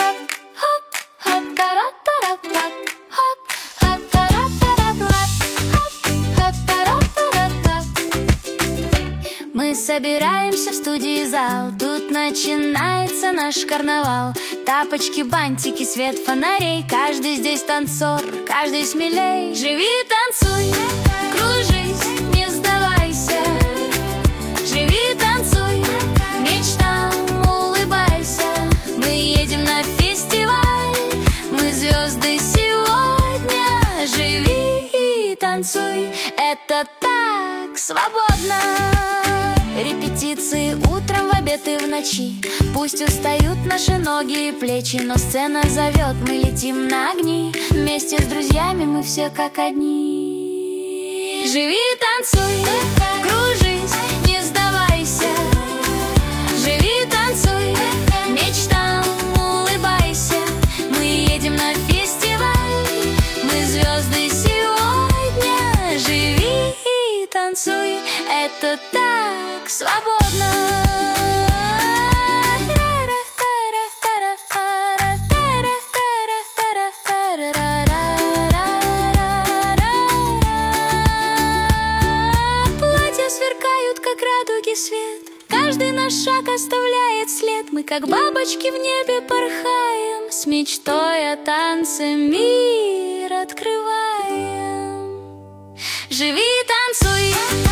Мы собираемся в студии зал, тут начинается наш карнавал. Тапочки, бантики, свет фонарей, каждый здесь танцор, каждый смелей. Живи, танцуй, кружись, не сдавайся. Живи, танцуй, мечтам улыбайся. Мы едем на фестиваль, мы звезды сегодня. Живи и танцуй, это так свободно. Репетиции утром, в обед и в ночи. Пусть устают наши ноги и плечи, но сцена зовет, мы летим на огни. Вместе с друзьями мы все как одни. Живи, танцуй, кружись, не сдавайся. Живи, танцуй, мечтам улыбайся. Мы едем на фестиваль, мы звезды сегодня. Живи и танцуй, это так свободно. Платья сверкают, как радуги свет. Каждый наш шаг оставляет след. Мы, как бабочки, в небе порхаем, с мечтой о танце мир открываем. Живи, танцуй.